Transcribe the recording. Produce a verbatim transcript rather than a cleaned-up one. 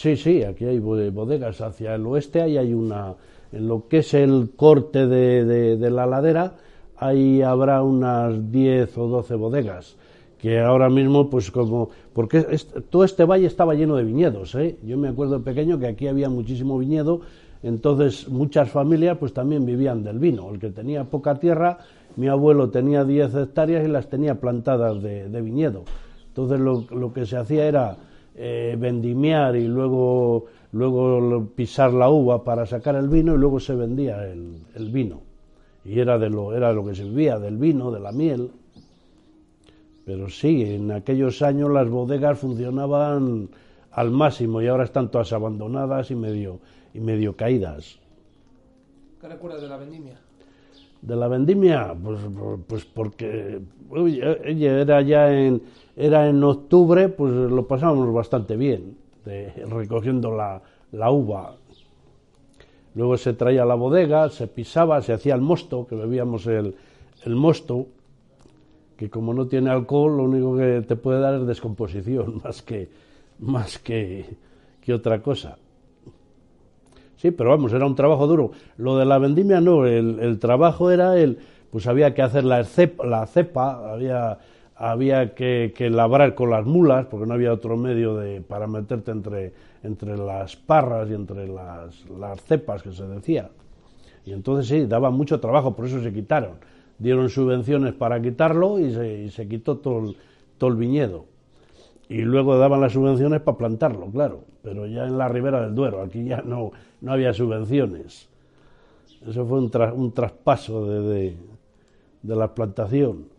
Sí, sí, aquí hay bodegas hacia el oeste, ahí hay una, en lo que es el corte de, de, de la ladera, ahí habrá unas diez o doce bodegas, que ahora mismo, pues como, porque es, todo este valle estaba lleno de viñedos, ¿eh? Yo me acuerdo de pequeño que aquí había muchísimo viñedo, entonces muchas familias pues también vivían del vino. El que tenía poca tierra, mi abuelo tenía diez hectáreas y las tenía plantadas de, de viñedo. Entonces lo, lo que se hacía era eh, vendimiar y luego, luego pisar la uva para sacar el vino y luego se vendía el, el vino. Y era de lo, era lo que se vivía, del vino, de la miel. Pero sí, en aquellos años las bodegas funcionaban al máximo y ahora están todas abandonadas y medio, y medio caídas. ¿Qué recuerdas de la vendimia? De la vendimia, pues, pues porque uy, era ya en, era en octubre, pues lo pasábamos bastante bien, de, recogiendo la, la uva. Luego se traía a la bodega, se pisaba, se hacía el mosto, que bebíamos el, el mosto, que como no tiene alcohol, lo único que te puede dar es descomposición, más que, más que, que otra cosa. Sí, pero vamos, era un trabajo duro. Lo de la vendimia no, el, el trabajo era el, pues había que hacer la cepa, la cepa había, había que, que labrar con las mulas, porque no había otro medio de, para meterte entre, entre las parras y entre las, las cepas, que se decía. Y entonces sí, daba mucho trabajo, por eso se quitaron. Dieron subvenciones para quitarlo y se, y se quitó todo el, todo el viñedo. Y luego daban las subvenciones para plantarlo, claro, pero ya en la ribera del Duero, aquí ya no, no había subvenciones. Eso fue un, tra, un traspaso de, de, de la plantación.